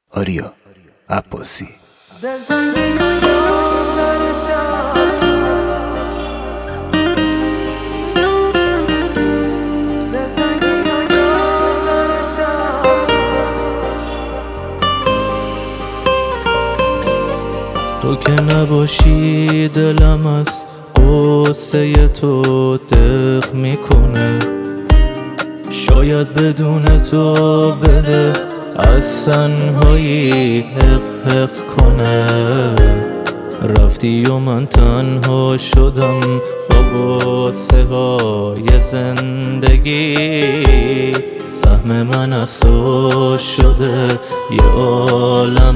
آریا عباسی. تو که نباشی دلم از قصه تو دق میکنه، شاید بدون تو بره از تنهایی حق حق کنه. رفتی و من تنها شدم با غصه های زندگی. سهم من از تو شده یه عالم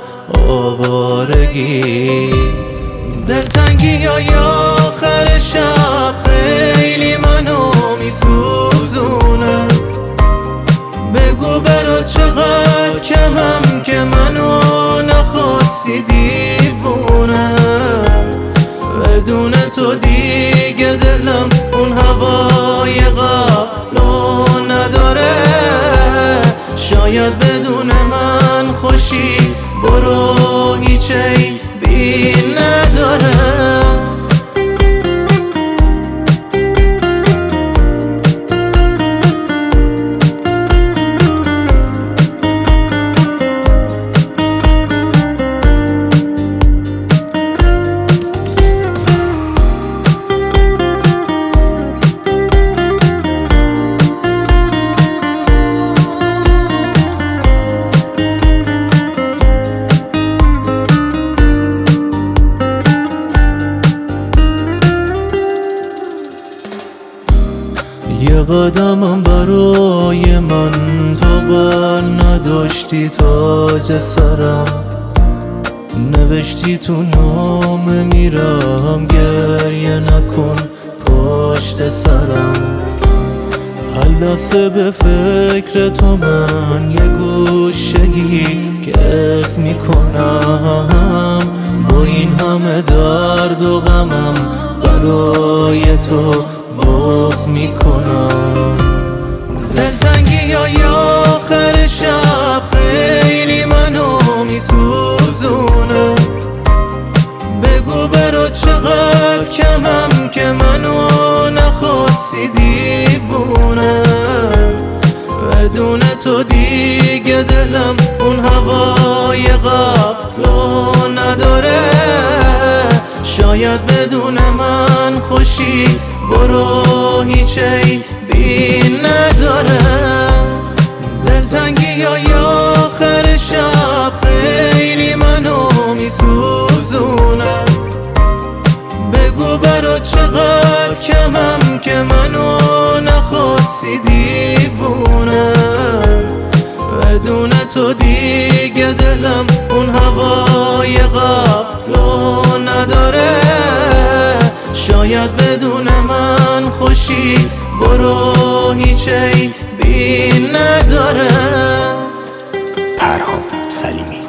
آوارگی. دلتنگی های آخر شب خیلی منو میسوزونه. بگو برا چقدر کمم که منو نخواستی دیوونه. بدون تو دیگه دلم اون هوای قبلو نداره. شاید بدون من خوشی برو هیچ عیبی نداره. یه قدمم برای من تو بر نداشتی تاج سرم. نوشتی تو نامه میرم گریه نکن پشت سرم. هر لحظه به فکر تو من یه گوشه‌ای گز میکنم. با این همه درد و غمم برای تو باز میکنم. دلتنگی های آخر شب خیلی منو میسوزونه. بگو برا چقدر کمم که منو نخواستی دیوونه. بدون تو دیگه دلم اون هوای قبلو نداره. شاید بدون من خوشی برو هیچ عیبی نداره. دلتنگی های آخر شب خیلی منو میسوزونه. بگو برا چقدر کمم که منو نخواستی دیوونه. بدون تو دیگه دلم اون هوای قبلو نداره. شاید بدون من خوشی برو هیچ عیبی نداره. پرهام سلیمی.